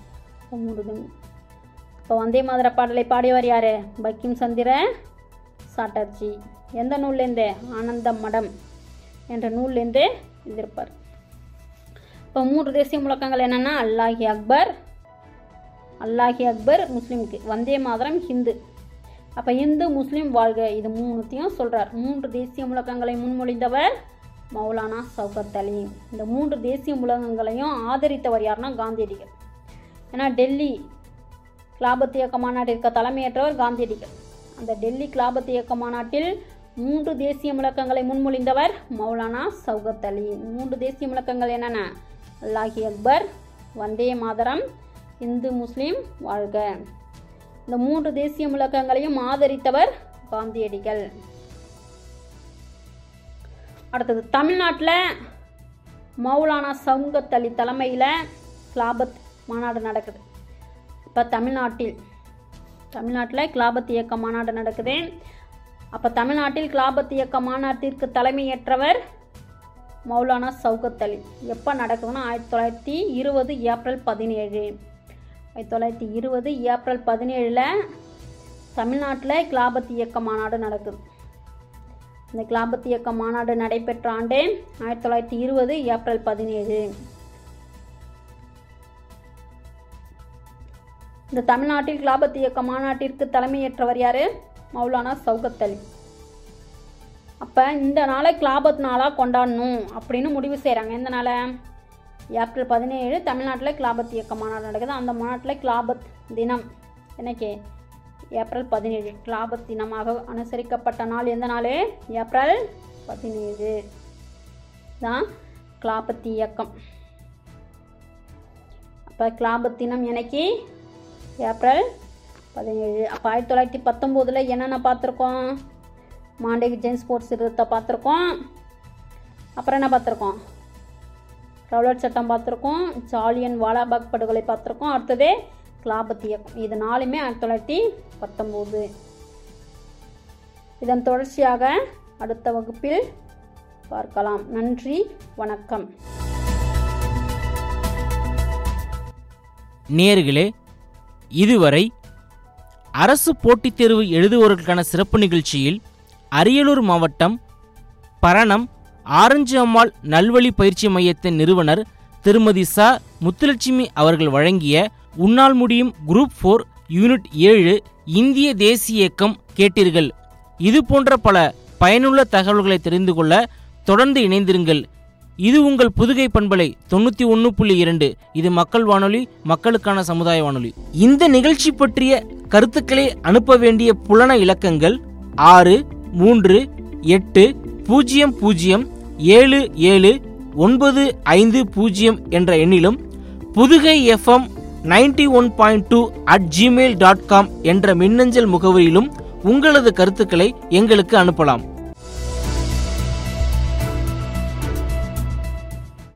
இப்போ வந்தே மாதர பாடலை பாடியவர் யார், பங்கிம் சந்திர சாட்டர்ஜி. எந்த நூல்லேருந்து, ஆனந்த மடம் என்ற நூல்லேருந்து எழுதியிருப்பார். இப்போ மூன்று தேசிய முழக்கங்கள் என்னென்னா அல்லாஹி அக்பர், அல்லாஹி அக்பர் முஸ்லீமுக்கு, வந்தே மாதரம் ஹிந்து. அப்போ இந்து முஸ்லீம் வாழ்க, இது மூணுத்தையும் சொல்கிறார். மூன்று தேசிய முழக்கங்களை முன்மொழிந்தவர் மௌலானா சௌகத் அலி. இந்த மூன்று தேசிய முழக்கங்களையும் ஆதரித்தவர் யாருன்னா காந்தியடிகள். ஏன்னா டெல்லி கிலாபத் இயக்க மாநாட்டிற்கு தலைமையேற்றவர் காந்தியடிகள். அந்த டெல்லி கிலாபத் இயக்க மாநாட்டில் மூன்று தேசிய முழக்கங்களை முன்மொழிந்தவர் மௌலானா சௌகத் அலி. மூன்று தேசிய முழக்கங்கள் என்னென்ன, அல்லாஹி அக்பர், வந்தே மாதரம், இந்து முஸ்லீம் வாழ்க. இந்த மூன்று தேசிய முழக்கங்களையும் ஆதரித்தவர் காந்தியடிகள். அடுத்தது தமிழ்நாட்டில் மௌலானா சௌகத் அலி தலைமையில் கிலாபத் மாநாடு நடக்குது. இப்போ தமிழ்நாட்டில் தமிழ்நாட்டில் கிலாபத் இயக்க மாநாடு நடக்குது. அப்போ தமிழ்நாட்டில் கிலாபத் இயக்க மாநாட்டிற்கு தலைமையேற்றவர் மௌலானா சௌகத் அலி. எப்போ நடக்குதுன்னா ஆயிரத்தி தொள்ளாயிரத்தி இருபது ஏப்ரல் பதினேழு ஆயிரத்தி தொள்ளாயிரத்தி இருபது ஏப்ரல் பதினேழில் தமிழ்நாட்டில் கிலாபத் இயக்க மாநாடு நடக்குது. இந்த கிலாபத் இயக்க மாநாடு நடைபெற்ற ஆண்டு ஆயிரத்தி தொள்ளாயிரத்தி இருபது ஏப்ரல் பதினேழு. இந்த தமிழ்நாட்டில் கிலாபத் இயக்க மாநாட்டிற்கு தலைமையேற்றவர் யார், மௌலானா சௌகத் அலி. அப்போ இந்த நாளை கிலாபத் நாளாக கொண்டாடணும் அப்படின்னு முடிவு செய்கிறாங்க. எந்த நாளை, ஏப்ரல் பதினேழு தமிழ்நாட்டில் கிலாபத் இயக்க மாநாடு நடக்குது. அந்த மாநாட்டில் கிலாபத் தினம் என்னைக்கு, ஏப்ரல் பதினேழு. கிலாபத் தினமாக அனுசரிக்கப்பட்ட நாள் எந்த நாள், ஏப்ரல் பதினேழு தான் கிலாபத் இயக்கம். அப்போ கிலாபத் தினம் என்னைக்கு, ஏப்ரல் பதினேழு. அப்போ ஆயிரத்தி தொள்ளாயிரத்தி பத்தொம்போதில் என்னென்ன பார்த்துருக்கோம், மாண்டேக் ஜெயின் ஸ்போர்ட்ஸ் இருத்தை பார்த்துருக்கோம். அப்புறம் என்ன பார்த்துருக்கோம், ரவுலட் சட்டம் பார்த்துருக்கோம், ஜாலியன் வாலாபாக் படுகொலை பார்த்துருக்கோம். அடுத்தது கிலாபத் இயக்கம். இது நாலுமே ஆயிரத்தி தொள்ளாயிரத்தி பத்தொம்போது. இதன் தொடர்ச்சியாக அடுத்த வகுப்பில் பார்க்கலாம். நன்றி, வணக்கம். நேயர்களே, இதுவரை அரசு போட்டித் தேர்வு எழுதுவோர்களுக்கான சிறப்பு நிகழ்ச்சியில் அரியலூர் மாவட்டம் பரணம் ஆரஞ்சு அம்மாள் நல்வழி பயிற்சி மையத்தின் நிறுவனர் திருமதி ச முத்துலட்சுமி அவர்கள் வழங்கிய உன்னால் முடியும் குரூப் ஃபோர் யூனிட் ஏழு இந்திய தேசிய இயக்கம் கேட்டீர்கள். இது போன்ற பல பயனுள்ள தகவல்களை தெரிந்து கொள்ள தொடர்ந்து இணைந்திருங்கள். இது உங்கள் புதுகை பண்பலை தொண்ணூத்தி ஒன்னு புள்ளி இரண்டு. இது மக்கள் வானொலி, மக்களுக்கான சமுதாய வானொலி. இந்த நிகழ்ச்சி பற்றிய கருத்துக்களை அனுப்ப வேண்டிய புலன இலக்கங்கள் ஆறு மூன்று எட்டு பூஜ்ஜியம் பூஜ்ஜியம் ஏழு ஏழு ஒன்பது ஐந்து பூஜ்ஜியம் என்ற எண்ணிலும் Pudugai FM ninety one point two at Gmail dot com என்ற மின்னஞ்சல் முகவரியிலும் உங்களது கருத்துக்களை எங்களுக்கு அனுப்பலாம்.